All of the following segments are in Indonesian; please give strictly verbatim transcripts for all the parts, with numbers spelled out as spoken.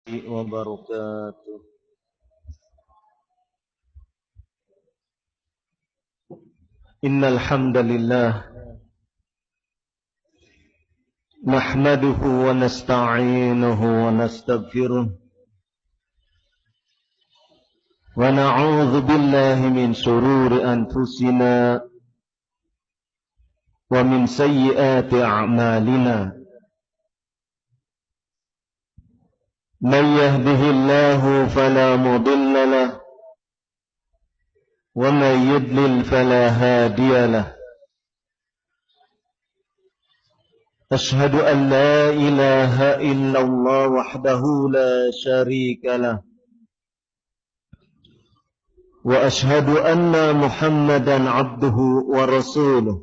وبركاته. إن الحمد لله نحمده ونستعينه ونستغفره ونعوذ بالله من شرور أنفسنا ومن سيئات أعمالنا. من يهده الله فلا مضل له ومن يضلل فلا هادي له. أشهد أن لا إله إلا الله وحده لا شريك له وأشهد أن محمدا عبده ورسوله.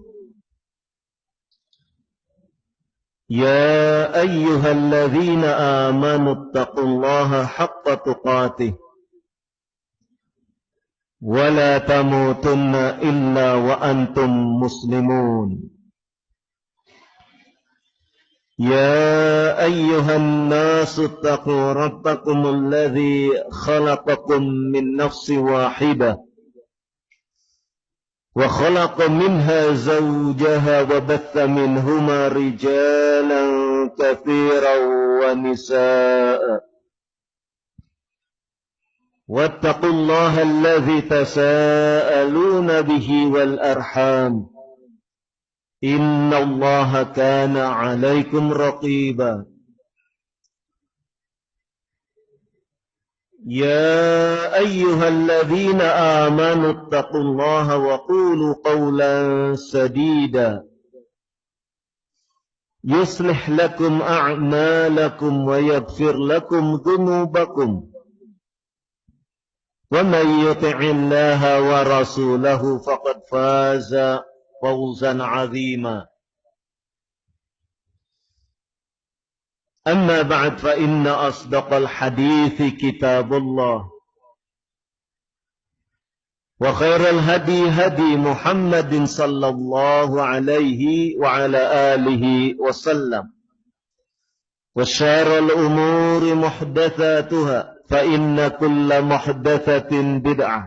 يا أيها الذين آمنوا اتقوا الله حق تقاته ولا تموتن إلا وأنتم مسلمون. يا أيها الناس اتقوا ربكم الذي خلقكم من نفس واحدة وخلق منها زوجها وبث منهما رجالا كثيرا ونساء. واتقوا الله الذي تساءلون به والأرحام إن الله كان عليكم رقيبا. يا أيها الذين آمنوا اتقوا الله وقولوا قولا سديدا يصلح لكم أعمالكم ويغفر لكم ذنوبكم ومن يطع الله ورسوله فقد فاز فوزا عظيما. أما بعد فإن أصدق الحديث كتاب الله وخير الهدي هدي محمد صلى الله عليه وعلى آله وسلم وشر الأمور محدثاتها فإن كل محدثة بدعة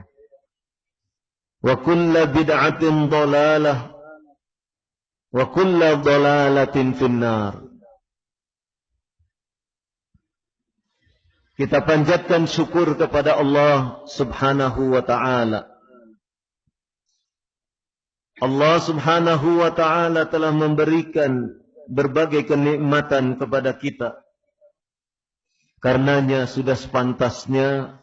وكل بدعة ضلالة وكل ضلالة في النار. Kita panjatkan syukur kepada Allah Subhanahu wa ta'ala. Allah Subhanahu wa ta'ala telah memberikan berbagai kenikmatan kepada kita. Karenanya sudah sepantasnya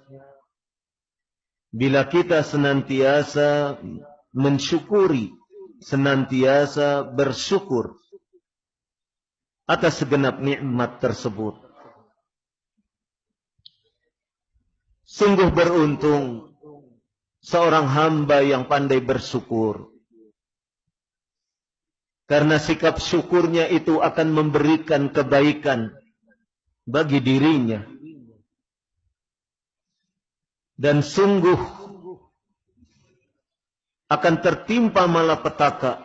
bila kita senantiasa mensyukuri, senantiasa bersyukur atas segenap nikmat tersebut. Sungguh beruntung seorang hamba yang pandai bersyukur. Karena sikap syukurnya itu akan memberikan kebaikan bagi dirinya. Dan sungguh akan tertimpa malapetaka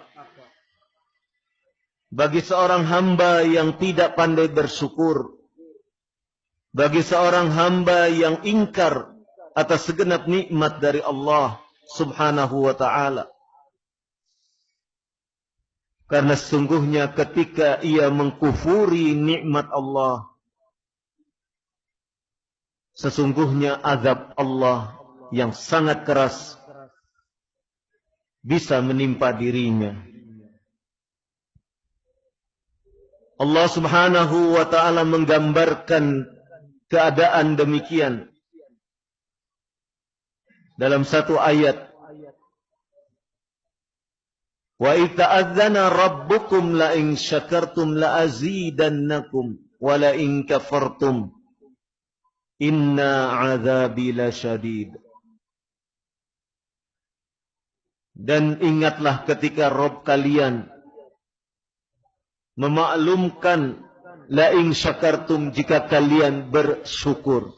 bagi seorang hamba yang tidak pandai bersyukur. Bagi seorang hamba yang ingkar atas segenap nikmat dari Allah Subhanahu wa ta'ala. Karena sesungguhnya ketika ia mengkufuri nikmat Allah, sesungguhnya azab Allah yang sangat keras bisa menimpa dirinya. Allah Subhanahu wa ta'ala menggambarkan keadaan demikian dalam satu ayat. Wa ita'adzana rabbukum la in syakartum la azidannakum wa la in kafartum inna azabi lasyadid. Dan ingatlah ketika Rabb kalian memaklumkan la in syakartum jika kalian bersyukur.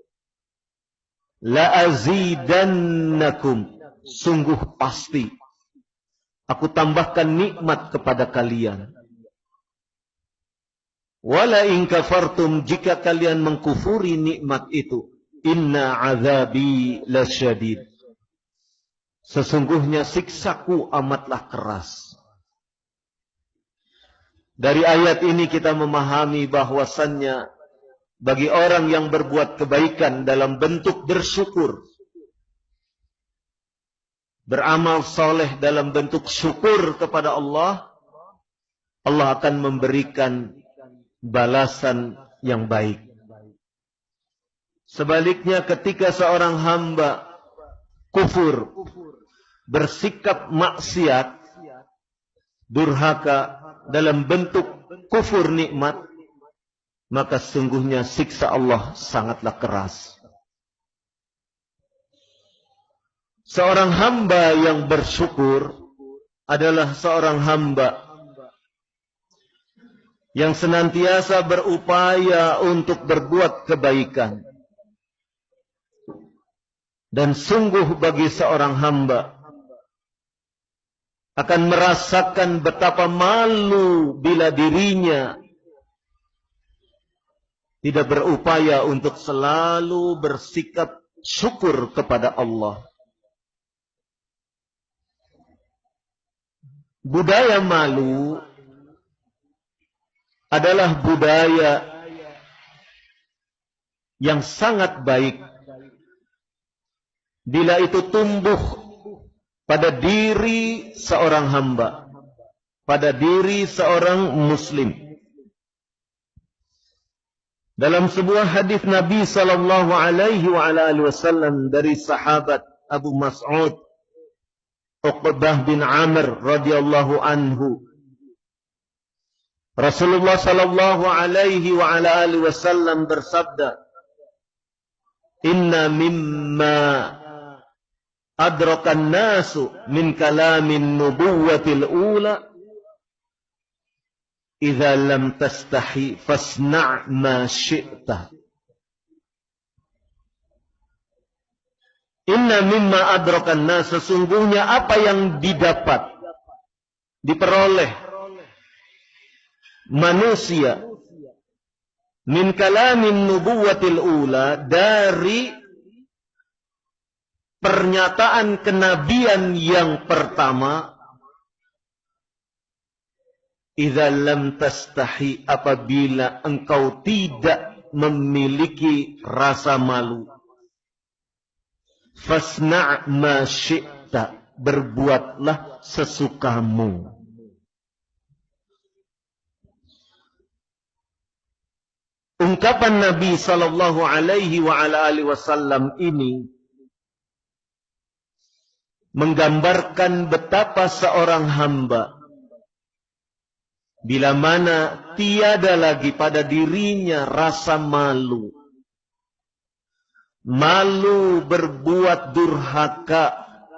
La azidannakum sungguh pasti aku tambahkan nikmat kepada kalian. Wala in kafartum, jika kalian mengkufuri nikmat itu, inna azabi lasyadid. Sesungguhnya siksaku amatlah keras. Dari ayat ini kita memahami bahwasannya bagi orang yang berbuat kebaikan dalam bentuk bersyukur, beramal soleh dalam bentuk syukur kepada Allah, Allah akan memberikan balasan yang baik. Sebaliknya ketika seorang hamba kufur, bersikap maksiat, durhaka dalam bentuk kufur nikmat, maka sungguhnya siksa Allah sangatlah keras. Seorang hamba yang bersyukur adalah seorang hamba yang senantiasa berupaya untuk berbuat kebaikan. Dan sungguh bagi seorang hamba akan merasakan betapa malu bila dirinya tidak berupaya untuk selalu bersikap syukur kepada Allah. Budaya malu adalah budaya yang sangat baik bila itu tumbuh pada diri seorang hamba, pada diri seorang muslim. Dalam sebuah hadis Nabi sallallahu alaihi wasallam dari sahabat Abu Mas'ud Uqbah bin Amr radhiyallahu anhu, Rasulullah sallallahu alaihi wasallam bersabda, "Inna mimma adrakan nasu min kalamin nubuwatil ula idza lam tastahi fasna' ma syi'ta." Inna mimma adrakan nas, sesungguhnya apa yang didapat, diperoleh manusia min kalamin nubuwatil ula, dari pernyataan kenabian yang pertama, idza lam tastahi, apabila engkau tidak memiliki rasa malu, fasna' ma syi'ta, berbuatlah sesukamu. Ungkapan Nabi sallallahu alaihi wasallam ini menggambarkan betapa seorang hamba bila mana tiada lagi pada dirinya rasa malu, malu berbuat durhaka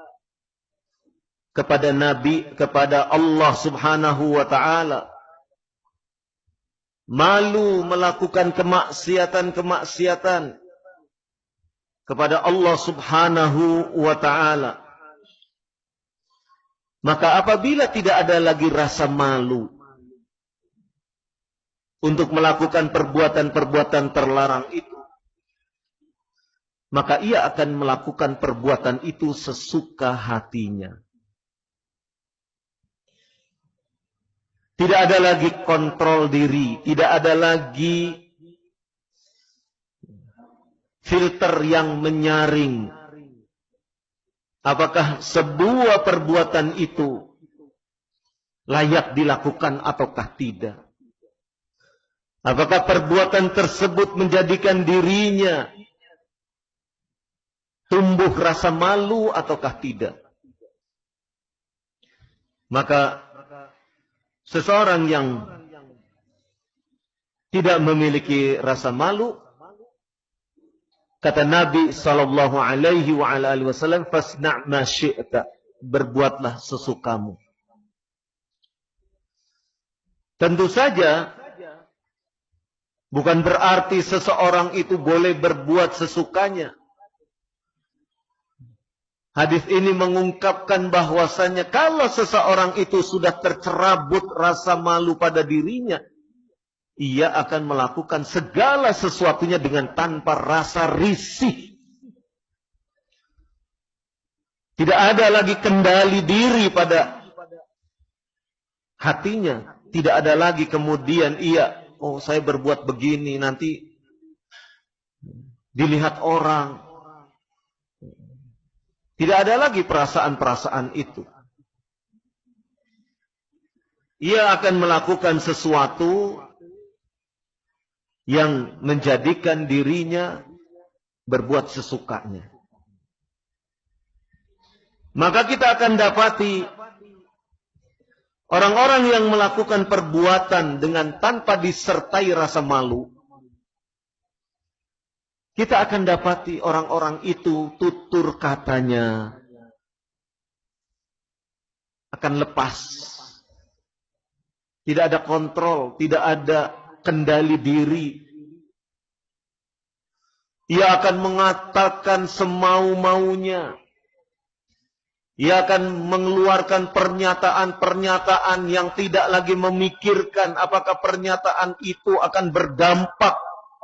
kepada Nabi, kepada Allah subhanahu wa ta'ala, malu melakukan kemaksiatan-kemaksiatan kepada Allah subhanahu wa ta'ala, maka apabila tidak ada lagi rasa malu untuk melakukan perbuatan-perbuatan terlarang itu, maka ia akan melakukan perbuatan itu sesuka hatinya. Tidak ada lagi kontrol diri, tidak ada lagi filter yang menyaring apakah sebuah perbuatan itu layak dilakukan ataukah tidak. Apakah perbuatan tersebut menjadikan dirinya tumbuh rasa malu ataukah tidak. Maka seseorang yang tidak memiliki rasa malu, kata Nabi sallallahu alaihi wasallam, fasna' ma syi'ta, berbuatlah sesukamu. Tentu saja bukan berarti seseorang itu boleh berbuat sesukanya. Hadis ini mengungkapkan bahwasannya kalau seseorang itu sudah tercerabut rasa malu pada dirinya, ia akan melakukan segala sesuatunya dengan tanpa rasa risih. Tidak ada lagi kendali diri pada hatinya. Tidak ada lagi kemudian ia, oh saya berbuat begini, nanti dilihat orang. Tidak ada lagi perasaan-perasaan itu. Ia akan melakukan sesuatu yang menjadikan dirinya berbuat sesukanya. Maka kita akan dapati orang-orang yang melakukan perbuatan dengan tanpa disertai rasa malu. Kita akan dapati orang-orang itu tutur katanya akan lepas. Tidak ada kontrol, tidak ada kendali diri. Ia akan mengatakan semau-maunya. Ia akan mengeluarkan pernyataan-pernyataan yang tidak lagi memikirkan apakah pernyataan itu akan berdampak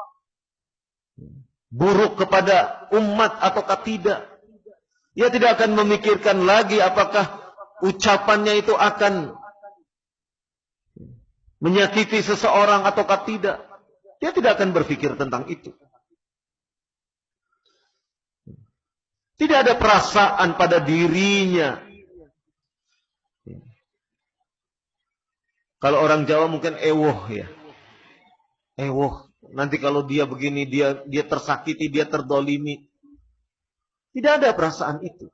buruk kepada umat ataukah tidak. Ia tidak akan memikirkan lagi apakah ucapannya itu akan menyakiti seseorang ataukah tidak. Dia tidak akan berpikir tentang itu. Tidak ada perasaan pada dirinya. Kalau orang Jawa mungkin ewoh ya. Ewoh. Nanti kalau dia begini, dia dia tersakiti, dia terdolimi. Tidak ada perasaan itu.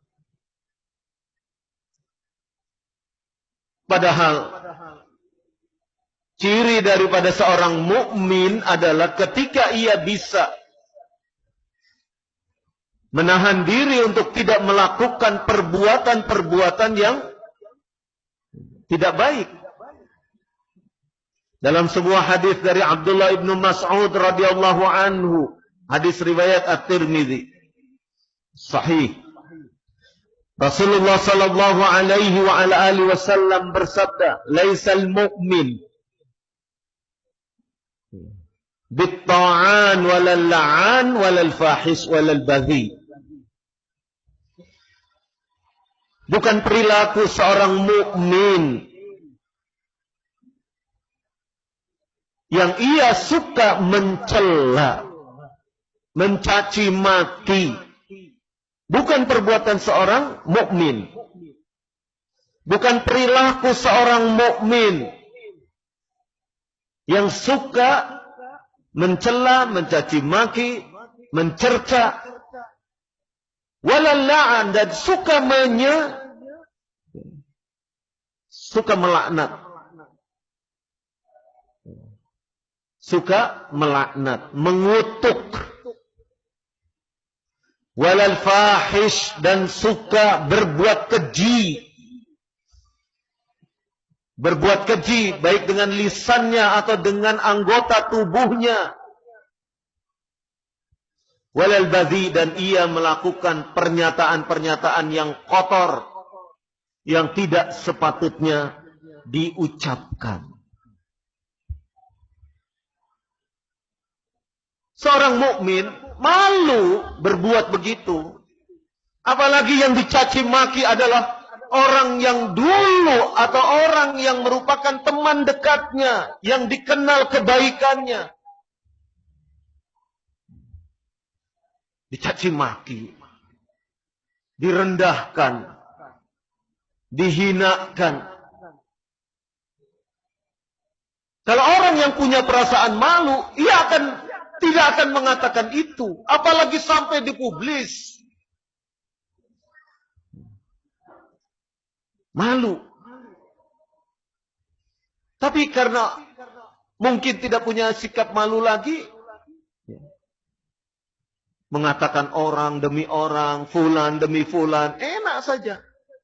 Padahal ciri daripada seorang mukmin adalah ketika ia bisa menahan diri untuk tidak melakukan perbuatan-perbuatan yang tidak baik. Dalam sebuah hadis dari Abdullah ibn Mas'ud radhiyallahu anhu, hadis riwayat At-Tirmidzi, sahih. Rasulullah sallallahu alaihi wa ala alihi wasallam bersabda, "Laisal mu'min bit-ta'an walal la'an walal fahis walal baghi." Bukan perilaku seorang mukmin yang ia suka mencela, mencaci maki. Bukan perbuatan seorang mukmin. Bukan perilaku seorang mukmin yang suka mencela, mencaci maki, mencerca, walal la'an, dan suka menye suka melaknat. Suka melaknat, mengutuk. Walal fahish, dan suka berbuat keji. Berbuat keji baik dengan lisannya atau dengan anggota tubuhnya. Walal badhi, dan ia melakukan pernyataan-pernyataan yang kotor, yang tidak sepatutnya diucapkan. Seorang mukmin malu berbuat begitu. Apalagi yang dicaci maki adalah orang yang dulu atau orang yang merupakan teman dekatnya, yang dikenal kebaikannya. Dicaci maki, direndahkan, dihinakan. Kalau orang yang punya perasaan malu, ia akan tidak akan mengatakan itu, apalagi sampai dipublis. Malu. Tapi karena mungkin tidak punya sikap malu lagi, mengatakan orang demi orang, fulan demi fulan, enak saja.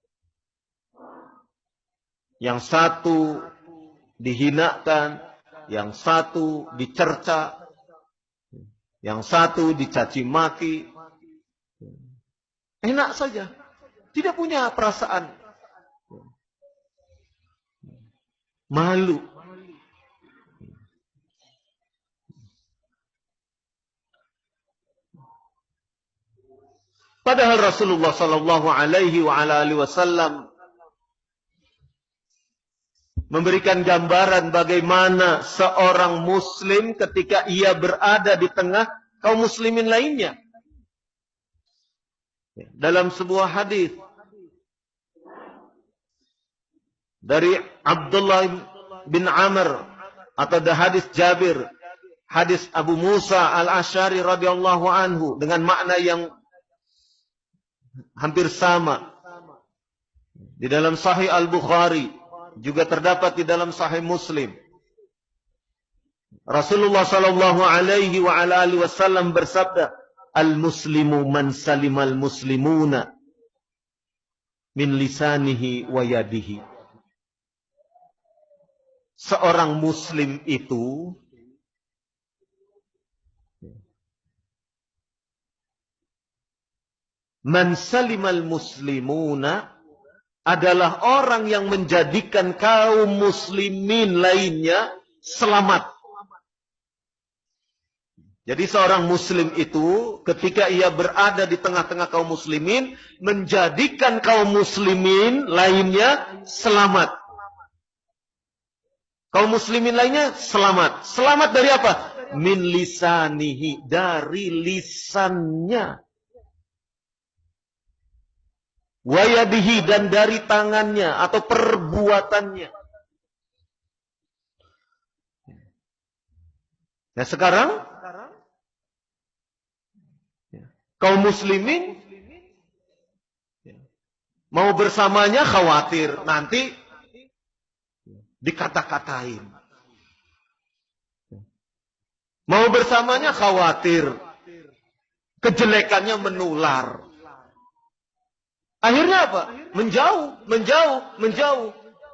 Yang satu dihinakan, yang satu dicerca, yang satu dicaci maki. Enak saja. Tidak punya perasaan malu. Padahal Rasulullah sallallahu alaihi wa ala alihi wasallam memberikan gambaran bagaimana seorang muslim ketika ia berada di tengah kaum muslimin lainnya. Dalam sebuah hadis dari Abdullah bin Amr atau hadis Jabir, hadis Abu Musa al-Asy'ari radhiyallahu anhu dengan makna yang hampir sama. Di dalam Sahih Al-Bukhari juga terdapat di dalam Sahih Muslim. Rasulullah sallallahu alaihi wa ala alihi wasallam bersabda, "Al-muslimu man salimal muslimuna min lisanihi wa yadihi." Seorang muslim itu man salimal muslimuna adalah orang yang menjadikan kaum muslimin lainnya selamat. Jadi seorang muslim itu ketika ia berada di tengah-tengah kaum muslimin menjadikan kaum muslimin lainnya selamat. Kaum muslimin lainnya selamat. Selamat dari apa? Min lisanihi, dari lisannya. Wayadihi, dan dari tangannya atau perbuatannya. Nah sekarang kaum muslimin mau bersamanya khawatir nanti dikata-katain. Mau bersamanya khawatir kejelekannya menular. Akhirnya apa? Menjauh, menjauh, menjauh.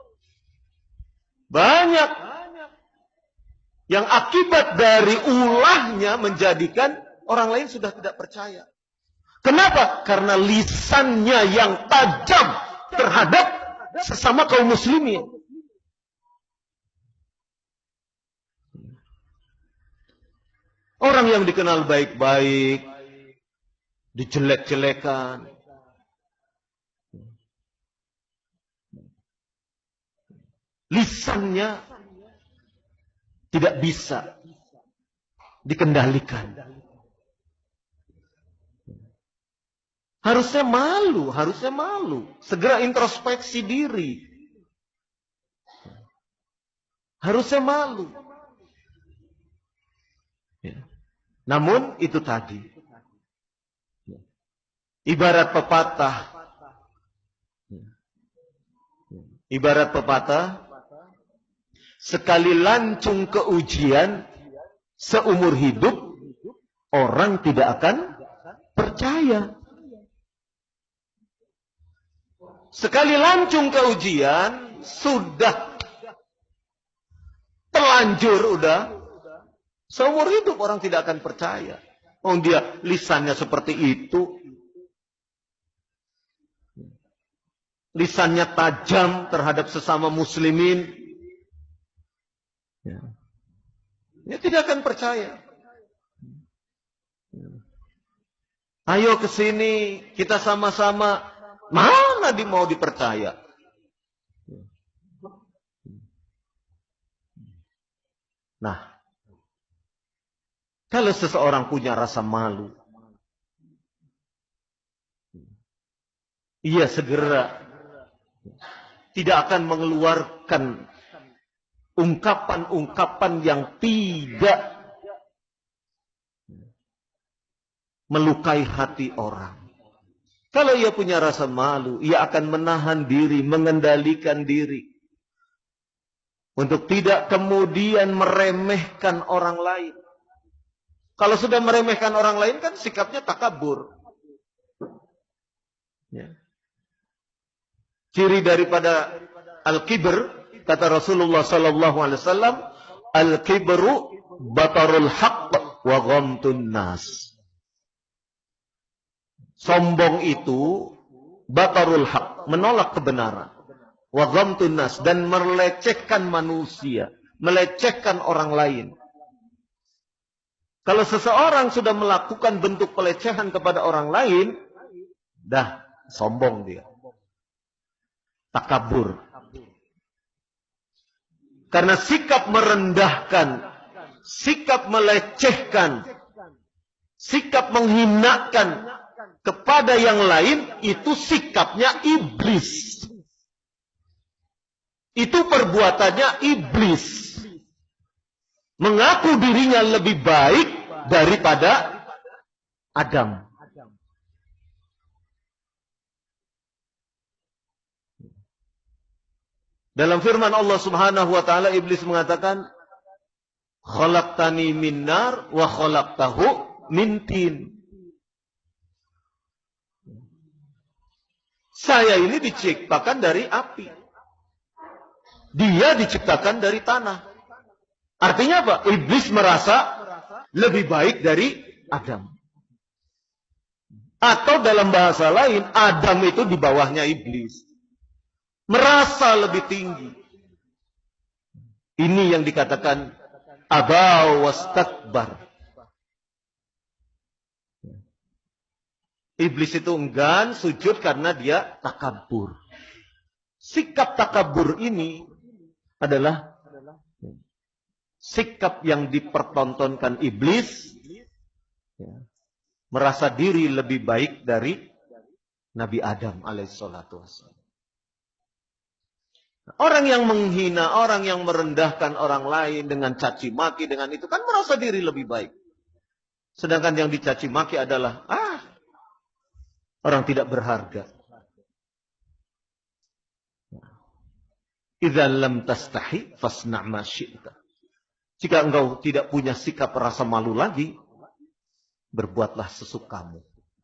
Banyak yang akibat dari ulahnya menjadikan orang lain sudah tidak percaya. Kenapa? Karena lisannya yang tajam terhadap sesama kaum muslimin. Orang yang dikenal baik-baik dijelek-jelekan. Lisannya tidak bisa dikendalikan. Harusnya malu, harusnya malu. Segera introspeksi diri. Harusnya malu. Namun itu tadi. Ibarat pepatah. Ibarat pepatah. Sekali lancung ke ujian, seumur hidup, orang tidak akan percaya. Sekali lancung ke ujian, sudah terlanjur, udah. Seumur hidup orang tidak akan percaya. Oh dia lisannya seperti itu. Lisannya tajam terhadap sesama muslimin. Ya. Dia tidak akan percaya. Ayo ke sini, kita sama-sama. Mana dia mau dipercaya? Nah, kalau seseorang punya rasa malu, ia segera tidak akan mengeluarkan ungkapan-ungkapan yang tidak melukai hati orang. Kalau ia punya rasa malu, ia akan menahan diri, mengendalikan diri. Untuk tidak kemudian meremehkan orang lain. Kalau sudah meremehkan orang lain kan sikapnya takabur. Ya. Ciri daripada al-kibr, kata Rasulullah sallallahu alaihi wasallam, al-kibru batarul haqq wa ghamtun nas. Sombong itu batarul haqq, menolak kebenaran. Wa ghamtun nas, dan melecehkan manusia, melecehkan orang lain. Kalau seseorang sudah melakukan bentuk pelecehan kepada orang lain, Dah, sombong dia. Takabur. Karena sikap merendahkan, sikap melecehkan, sikap menghinakan kepada yang lain, itu sikapnya iblis. Itu perbuatannya iblis. Mengaku dirinya lebih baik daripada Adam. Dalam firman Allah Subhanahu wa taala, iblis mengatakan, "Khalaqtani min nar wa khalaqtahu min tin." Saya ini diciptakan dari api. Dia diciptakan dari tanah. Artinya apa? Iblis merasa lebih baik dari Adam. Atau dalam bahasa lain, Adam itu di bawahnya iblis. Merasa lebih tinggi. Ini yang dikatakan aba wastakbar. Iblis itu enggan sujud karena dia takabur. Sikap takabur ini adalah sikap yang dipertontonkan iblis, merasa diri lebih baik dari Nabi Adam alaihissalatu wassalam. Orang yang menghina, orang yang merendahkan orang lain dengan caci maki, dengan itu kan merasa diri lebih baik. Sedangkan yang dicaci maki adalah ah orang tidak berharga. Idza lam tastahi fasna' ma syi'ta. Jika engkau tidak punya sikap rasa malu lagi, berbuatlah sesukamu.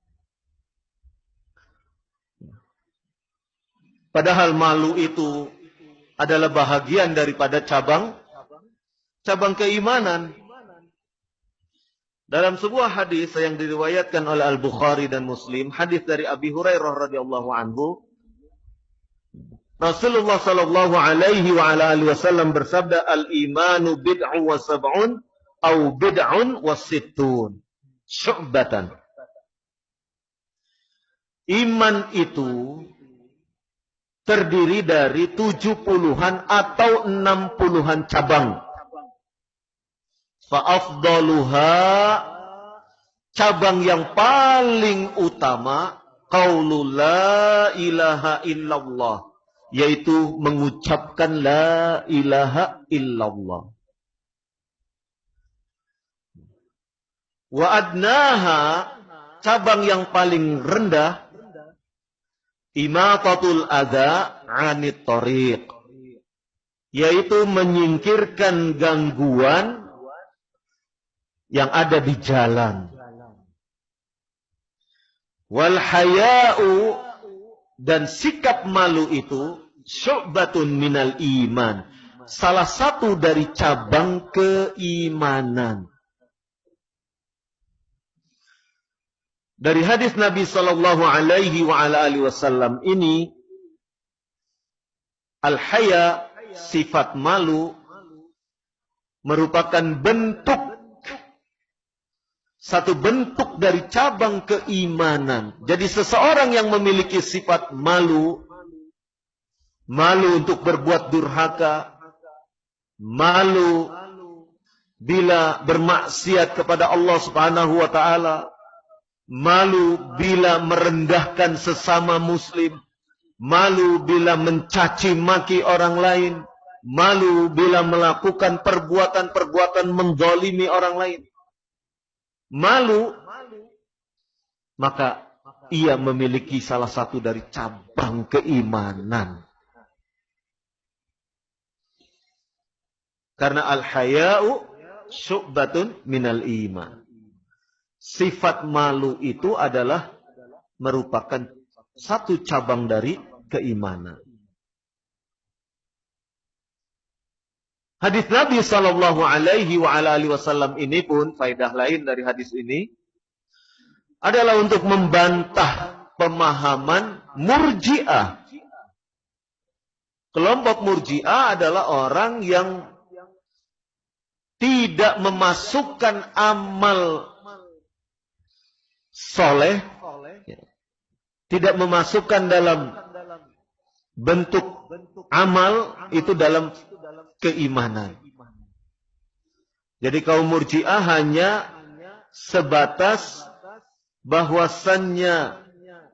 Padahal malu itu adalah bahagian daripada cabang cabang keimanan. Dalam sebuah hadis yang diriwayatkan oleh Al-Bukhari dan Muslim, hadis dari Abi Hurairah radhiyallahu anhu, Rasulullah sallallahu alaihi wa ala alihi wasallam bersabda, "Al-imanu bid'un wa sab'un au bid'un wa sittun syu'batan." Iman itu terdiri dari tujuh puluhan atau enam puluhan cabang. Fa'afdaluha, cabang yang paling utama, qaulul la ilaha illallah, yaitu mengucapkan la ilaha illallah. Wa adnaha, cabang yang paling rendah, imatatul adza 'anit thariq, yaitu menyingkirkan gangguan yang ada di jalan. Wal haya'u, dan sikap malu itu syu'batun minal iman, salah satu dari cabang keimanan. Dari hadis Nabi sallallahu alaihi wa ala alihi wasallam ini, al-haya, sifat malu, merupakan bentuk, satu bentuk dari cabang keimanan. Jadi seseorang yang memiliki sifat malu, malu untuk berbuat durhaka, malu bila bermaksiat kepada Allah Subhanahu wa taala, malu bila merendahkan sesama muslim, malu bila mencaci maki orang lain, malu bila melakukan perbuatan-perbuatan menzalimi orang lain. Malu, maka ia memiliki salah satu dari cabang keimanan. Karena al-haya'u syu'batun minal iman. Sifat malu itu adalah merupakan satu cabang dari keimanan. Hadis Nabi sallallahu alaihi wa ala alihi wasallam ini pun, faedah lain dari hadis ini adalah untuk membantah pemahaman Murji'ah. Kelompok Murji'ah adalah orang yang tidak memasukkan amal soleh, tidak memasukkan dalam bentuk amal itu dalam keimanan. Jadi kaum Murji'ah hanya sebatas bahwasannya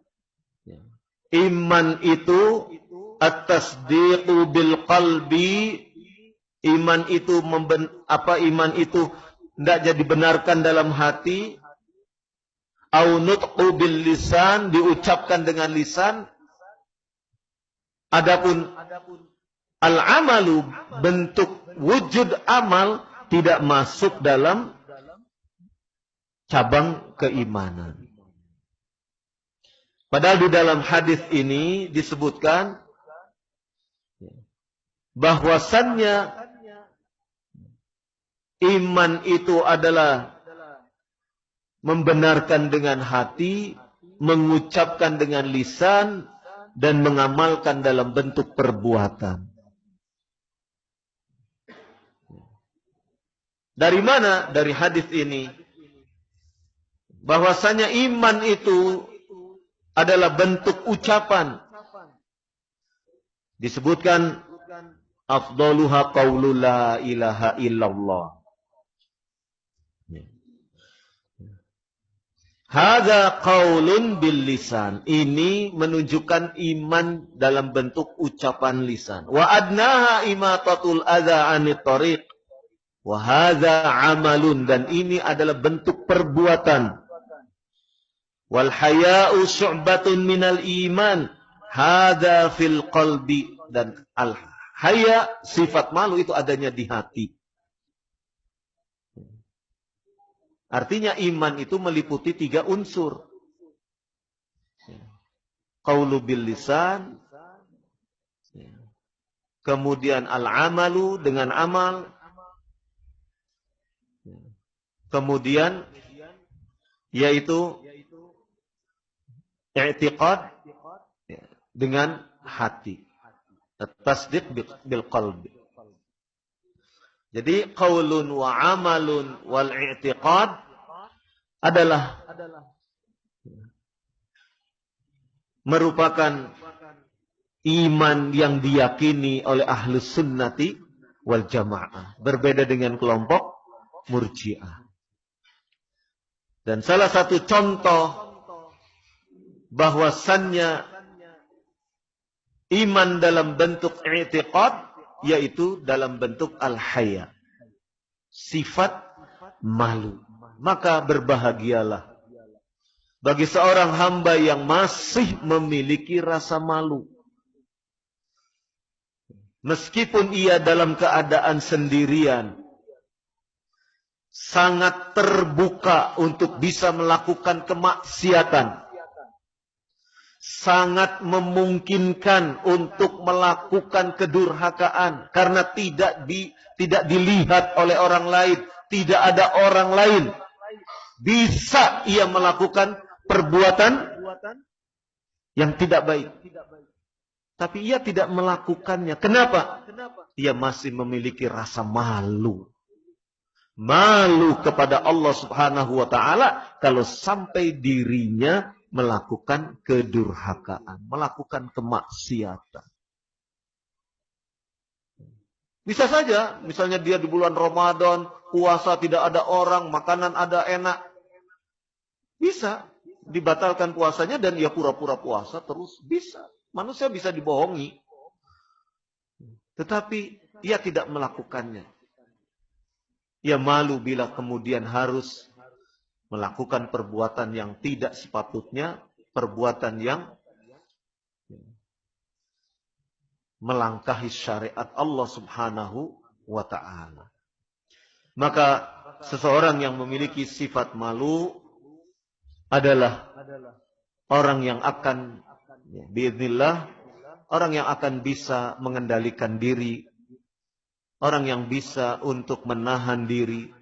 iman itu at-tasdiqu bil qalbi, iman itu memben, apa iman itu tidak jadi benarkan dalam hati, au nutqu bil lisan, diucapkan dengan lisan. Adapun al-amalu, bentuk wujud amal, tidak masuk dalam cabang keimanan. Padahal di dalam hadis ini disebutkan bahwasannya iman itu adalah membenarkan dengan hati, mengucapkan dengan lisan, dan mengamalkan dalam bentuk perbuatan. Dari mana? Dari hadis ini. Bahwasanya iman itu adalah bentuk ucapan. Disebutkan afdaluha qaulu la ilaha illallah. Hadza qaulun bil lisan. Ini menunjukkan iman dalam bentuk ucapan lisan. Wa adnaha imatatul adza 'anit thariq. Wa hadza 'amalun, dan ini adalah bentuk perbuatan. Wal haya'u syu'batun minal iman. Hadza fil qalbi, dan al haya, sifat malu itu adanya di hati. Artinya iman itu meliputi tiga unsur. Qaulu bil lisan, kemudian al-amalu dengan amal, kemudian yaitu i'tiqad dengan hati. Tasdiq bil qalbi. Jadi qaulun wa amalun wal i'tiqad adalah merupakan iman yang diyakini oleh ahlus sunnati wal jamaah. Berbeda dengan kelompok Murji'ah. Dan salah satu contoh bahwasannya iman dalam bentuk i'tiqad yaitu dalam bentuk al-haya, sifat malu. Maka berbahagialah bagi seorang hamba yang masih memiliki rasa malu. Meskipun ia dalam keadaan sendirian, sangat terbuka untuk bisa melakukan kemaksiatan, sangat memungkinkan untuk melakukan kedurhakaan karena tidak di, tidak dilihat oleh orang lain, tidak ada orang lain. Bisa ia melakukan perbuatan yang tidak baik. Tapi ia tidak melakukannya. Kenapa? Ia masih memiliki rasa malu. Malu kepada Allah Subhanahu wa taala kalau sampai dirinya melakukan kedurhakaan, melakukan kemaksiatan. Bisa saja, misalnya dia di bulan Ramadan, puasa tidak ada orang, makanan ada enak. Bisa dibatalkan puasanya dan ia pura-pura puasa terus. Bisa. Manusia bisa dibohongi. Tetapi ia tidak melakukannya. Ia malu bila kemudian harus melakukan perbuatan yang tidak sepatutnya, perbuatan yang melangkahi syariat Allah Subhanahu wa ta'ala. Maka seseorang yang memiliki sifat malu adalah orang yang akan biidznillah, orang yang akan bisa mengendalikan diri, orang yang bisa untuk menahan diri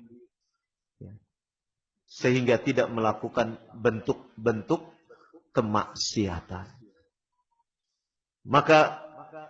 sehingga tidak melakukan bentuk-bentuk kemaksiatan. Maka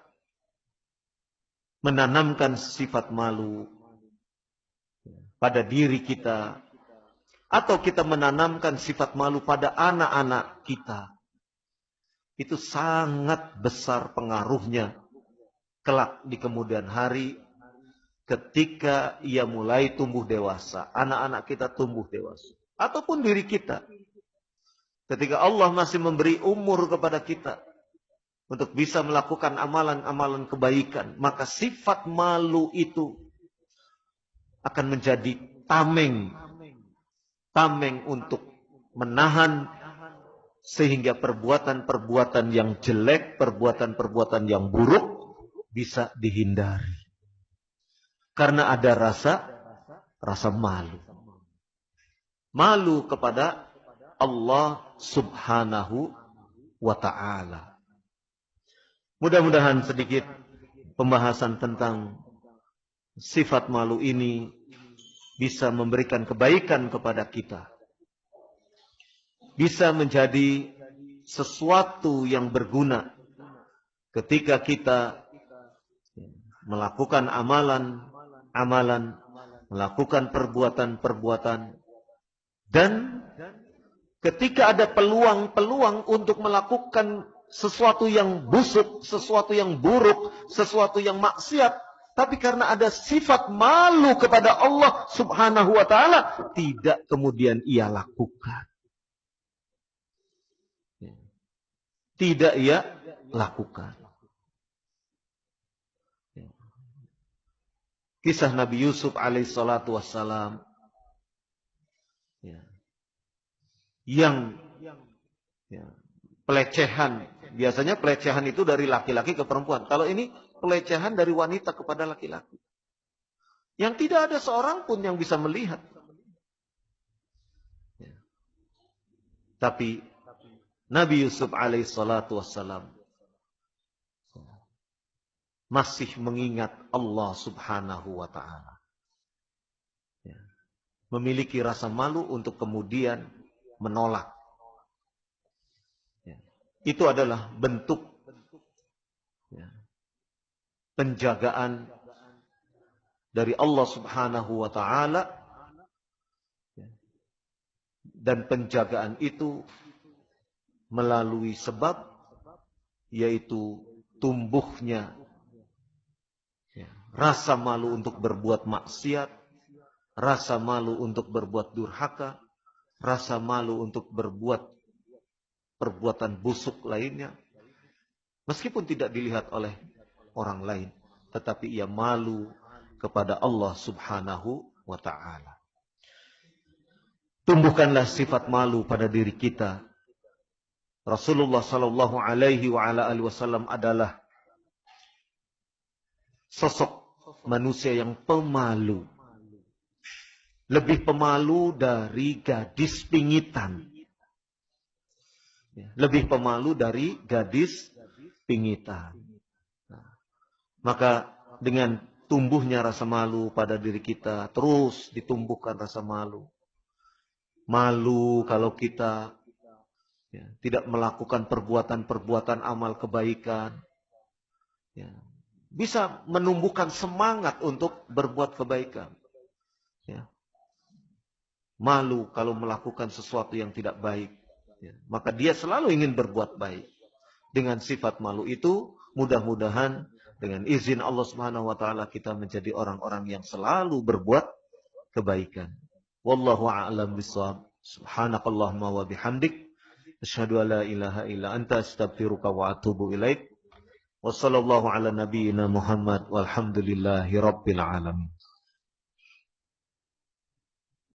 menanamkan sifat malu pada diri kita, atau kita menanamkan sifat malu pada anak-anak kita, itu sangat besar pengaruhnya kelak di kemudian hari ketika ia mulai tumbuh dewasa. Anak-anak kita tumbuh dewasa. Ataupun diri kita. Ketika Allah masih memberi umur kepada kita untuk bisa melakukan amalan-amalan kebaikan, maka sifat malu itu akan menjadi tameng. Tameng untuk menahan sehingga perbuatan-perbuatan yang jelek, perbuatan-perbuatan yang buruk bisa dihindari. Karena ada rasa rasa malu. Malu kepada Allah Subhanahu wa ta'ala. Mudah-mudahan sedikit pembahasan tentang sifat malu ini bisa memberikan kebaikan kepada kita. Bisa menjadi sesuatu yang berguna ketika kita melakukan amalan-amalan, melakukan perbuatan-perbuatan, dan ketika ada peluang-peluang untuk melakukan sesuatu yang busuk, sesuatu yang buruk, sesuatu yang maksiat, tapi karena ada sifat malu kepada Allah Subhanahu wa ta'ala, tidak kemudian ia lakukan. Tidak ia lakukan. Kisah Nabi Yusuf alaihissalatu wassalam ya, yang ya, pelecehan. Biasanya pelecehan itu dari laki-laki ke perempuan. Kalau ini pelecehan dari wanita kepada laki-laki. Yang tidak ada seorang pun yang bisa melihat. Ya. Tapi Nabi Yusuf alaihissalatu wassalam masih mengingat Allah Subhanahu wa ta'ala. Ya. Memiliki rasa malu untuk kemudian menolak. Ya. Itu adalah bentuk ya, penjagaan dari Allah Subhanahu wa ta'ala. Ya. Dan penjagaan itu melalui sebab, yaitu tumbuhnya ya, rasa malu untuk berbuat maksiat, rasa malu untuk berbuat durhaka, rasa malu untuk berbuat perbuatan busuk lainnya, meskipun tidak dilihat oleh orang lain, tetapi ia malu kepada Allah Subhanahu wa ta'ala. Tumbuhkanlah sifat malu pada diri kita. Rasulullah sallallahu alaihi wa ala alihi wasallam adalah sosok manusia yang pemalu. Lebih pemalu dari gadis pingitan. Lebih pemalu dari gadis pingitan. Nah, maka dengan tumbuhnya rasa malu pada diri kita, terus ditumbuhkan rasa malu. Malu kalau kita ya, tidak melakukan perbuatan-perbuatan amal kebaikan. Ya, bisa menumbuhkan semangat untuk berbuat kebaikan. Ya. Malu kalau melakukan sesuatu yang tidak baik. Ya. Maka dia selalu ingin berbuat baik. Dengan sifat malu itu, mudah-mudahan dengan izin Allah Subhanahu wa ta'ala kita menjadi orang-orang yang selalu berbuat kebaikan. Wallahu a'lam bishawab. Subhanakallahumma wa bihamdik. Asyhadu an la ilaha illa anta astaghfiruka wa atubu ilaik. Wassallallahu ala nabiyyina Muhammad walhamdulillahi rabbil alamin.